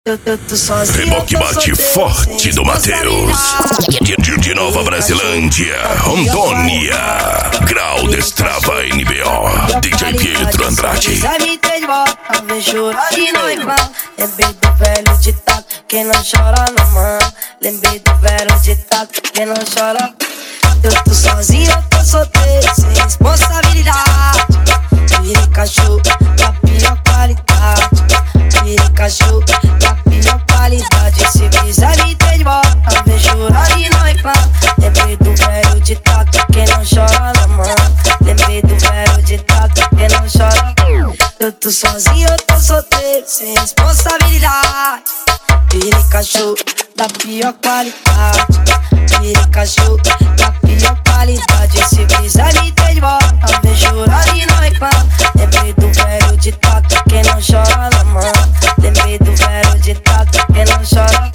Eu tô sozinho. Reboque bate forte do Matheus. De Nova Brasilândia, Rondônia. Grau Destrava NBO. DJ Pietro Andrade. Vem chorar e não reclama. Lembrei do velho ditado: quem não chora não mama. Lembrei do velho ditado: quem não chora. Eu tô sozinho, eu tô solteiro, sem responsabilidade. Virei cachorro da pior qualidade. Virei cachorro da pior qualidade. Se quiser me ter de volta, vem chorar e não reclama. Lembrei do velho ditado: quem não chora não mama. Lembrei do velho ditado: quem não chora. Eu tô sozinho, eu tô solteiro, sem responsabilidade. Virei cachorro da pior qualidade. Virei cachorro da pior qualidade. Se quiser me ter de volta, vem chorar e não reclama. Lembrei do velho ditado: quem não chora não mama. Lembrei do velho ditado: quem não chora.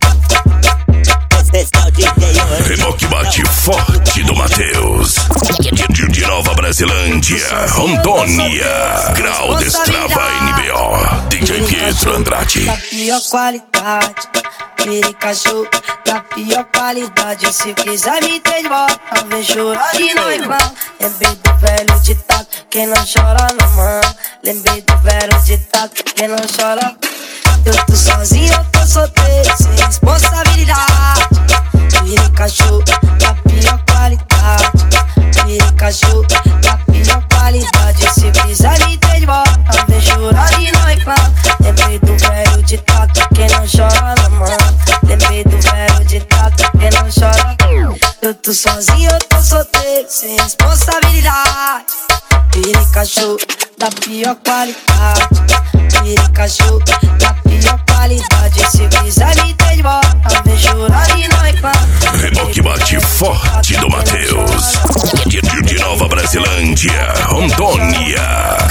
Reboque bate forte do Matheus. De Nova Brasilândia, Rondônia. Grau Destrava NBO. DJ Pietro Andrade. Da pior qualidade. Virei cachorro da pior qualidade. Se quiser me ter de volta, vem chorar e não reclama. Lembrei do velho ditado: quem não chora não mama. Lembrei do velho ditado: quem não chora. Eu tô sozinho, eu tô solteiro, sem responsabilidade. Virei cachorro da pior qualidade. Virei cachorro da pior qualidade. Se quiser me ter de volta, vem chorar e não reclama. Lembrei do velho ditado: quem não chora não mama. Lembrei do velho ditado: quem não chora. Eu tô sozinho, eu tô solteiro, sem responsabilidade. Virei cachorro da pior qualidade. Virei cachorro da pior qualidade. Se quiser me ter de volta, vem chorar e não reclama. Reboque bate forte do Matheus. De Nova Brasilândia, Rondônia.